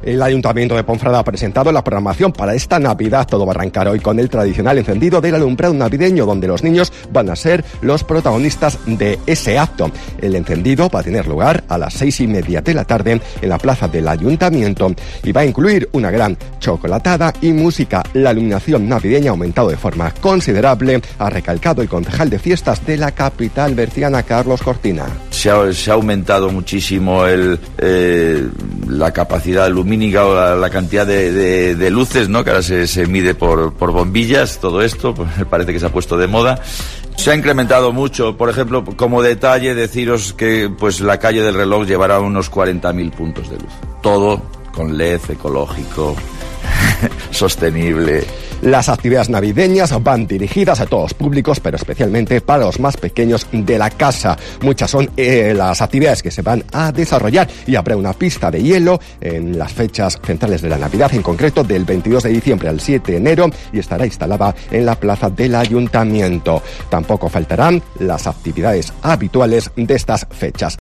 El Ayuntamiento de Ponferrada ha presentado la programación para esta Navidad. Todo va a arrancar hoy con el tradicional encendido del alumbrado navideño, donde los niños van a ser los protagonistas de ese acto. El encendido va a tener lugar a las 6:30 de la tarde en la plaza del Ayuntamiento y va a incluir una gran chocolatada y música. La iluminación navideña ha aumentado de forma considerable, ha recalcado el concejal de fiestas de la capital berciana, Carlos Cortina. Se ha aumentado muchísimo la capacidad lumínica o la cantidad de luces, ¿no? Que ahora se mide por bombillas, todo esto, pues parece que se ha puesto de moda. Se ha incrementado mucho, por ejemplo, como detalle deciros que pues la calle del Reloj llevará unos 40.000 puntos de luz. Todo con LED, ecológico, sostenible. Las actividades navideñas van dirigidas a todos los públicos, pero especialmente para los más pequeños de la casa. Muchas son las actividades que se van a desarrollar y habrá una pista de hielo en las fechas centrales de la Navidad, en concreto del 22 de diciembre al 7 de enero, y estará instalada en la plaza del Ayuntamiento. Tampoco faltarán las actividades habituales de estas fechas.